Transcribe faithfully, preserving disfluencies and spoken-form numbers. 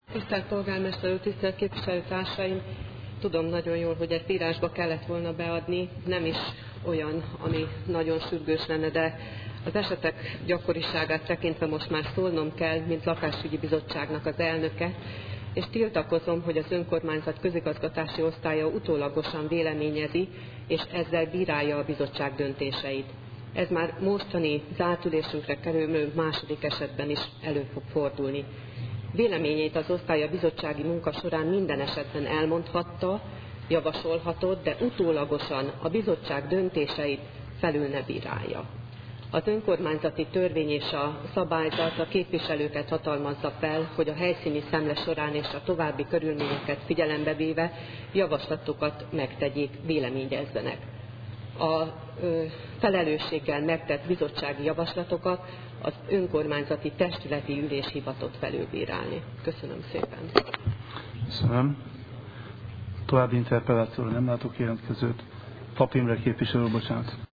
Tisztelt polgármester úr, tisztelt képviselőtársaim! Tudom nagyon jól, hogy ezt írásba kellett volna beadni, nem is olyan, ami nagyon sürgős lenne, de az esetek gyakoriságát tekintve most már szólnom kell, mint lakásügyi bizottságnak az elnöke, és tiltakozom, hogy az önkormányzat közigazgatási osztálya utólagosan véleményezi, és ezzel bírálja a bizottság döntéseit. Ez már mostani zártülésünkre kerülő második esetben is elő fog fordulni. Véleményét az osztály a bizottsági munka során minden esetben elmondhatta, javasolhatott, de utólagosan a bizottság döntéseit felül ne bírálja. Az önkormányzati törvény és a szabályzat a képviselőket hatalmazza fel, hogy a helyszíni szemle során és a további körülményeket figyelembe véve javaslatokat megtegyék, véleményezzenek. A ö, felelősséggel megtett bizottsági javaslatokat az önkormányzati testületi ülés hivatott felülbírálni. Köszönöm szépen. Köszönöm. További interpellációra nem látok jelentkezőt. Pap Imre képviselő, bocsánat.